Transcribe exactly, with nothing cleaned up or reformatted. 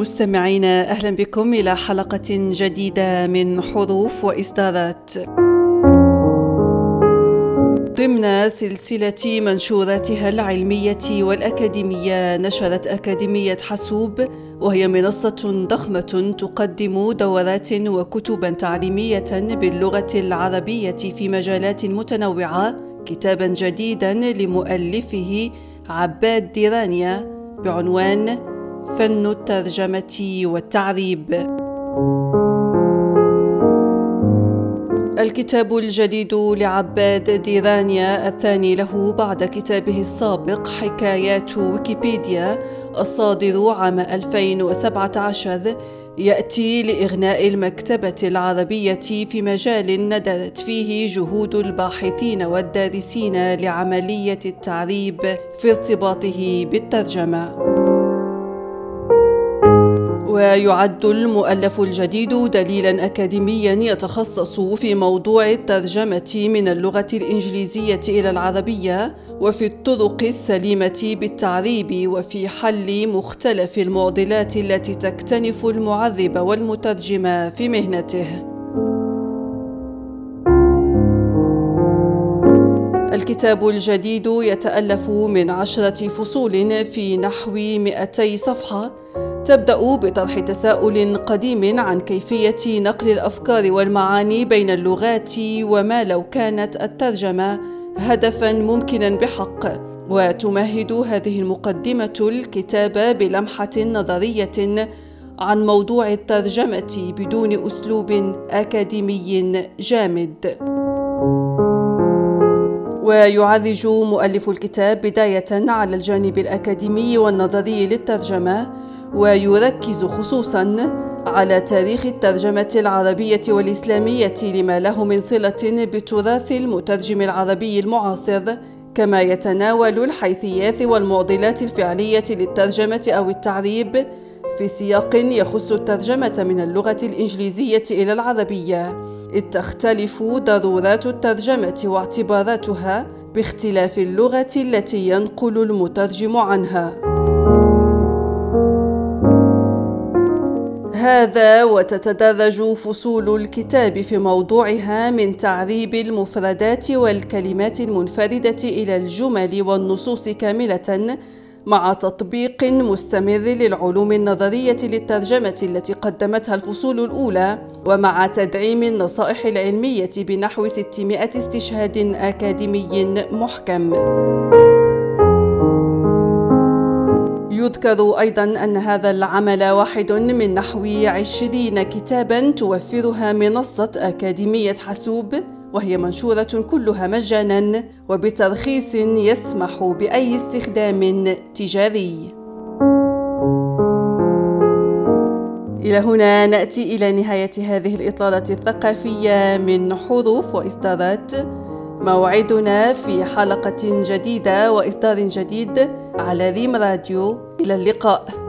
مستمعينا، أهلا بكم إلى حلقة جديدة من حروف وإصدارات ضمن سلسلة منشوراتها العلمية والأكاديمية. نشرت أكاديمية حاسوب، وهي منصة ضخمة تقدم دورات وكتبا تعليمية باللغة العربية في مجالات متنوعة، كتابا جديدا لمؤلفه عباد ديرانيا بعنوان فن الترجمة والتعريب. الكتاب الجديد لعباد ديرانيا الثاني له بعد كتابه السابق حكايات ويكيبيديا الصادر عام ألفين وسبعة عشر، يأتي لإغناء المكتبة العربية في مجال ندرت فيه جهود الباحثين والدارسين لعملية التعريب في ارتباطه بالترجمة. ويعد المؤلف الجديد دليلا أكاديميا يتخصص في موضوع الترجمة من اللغة الإنجليزية إلى العربية، وفي الطرق السليمة بالتعريب، وفي حل مختلف المعضلات التي تكتنف المعرب والمترجم في مهنته. الكتاب الجديد يتألف من عشرة فصول في نحو مئتي صفحة، تبدأ بطرح تساؤل قديم عن كيفية نقل الأفكار والمعاني بين اللغات، وما لو كانت الترجمة هدفا ممكنا بحق، وتمهد هذه المقدمة الكتاب بلمحة نظرية عن موضوع الترجمة بدون أسلوب أكاديمي جامد. ويعرج مؤلف الكتاب بداية على الجانب الأكاديمي والنظري للترجمة، ويركز خصوصاً على تاريخ الترجمة العربية والإسلامية لما له من صلة بتراث المترجم العربي المعاصر، كما يتناول الحيثيات والمعضلات الفعلية للترجمة أو التعريب في سياق يخص الترجمة من اللغة الإنجليزية إلى العربية، إذ تختلف ضرورات الترجمة واعتباراتها باختلاف اللغة التي ينقل المترجم عنها. هذا وتتدرج فصول الكتاب في موضوعها من تعريب المفردات والكلمات المنفردة إلى الجمل والنصوص كاملة، مع تطبيق مستمر للعلوم النظرية للترجمة التي قدمتها الفصول الأولى، ومع تدعيم النصائح العلمية بنحو ستمائة استشهاد أكاديمي محكم. يذكر أيضا أن هذا العمل واحد من نحو عشرين كتابا توفرها منصة أكاديمية حاسوب، وهي منشورة كلها مجانا وبترخيص يسمح بأي استخدام تجاري. إلى هنا نأتي إلى نهاية هذه الإطلالة الثقافية من حروف وإصدارات. موعدنا في حلقة جديدة وإصدار جديد على ريم راديو. إلى اللقاء.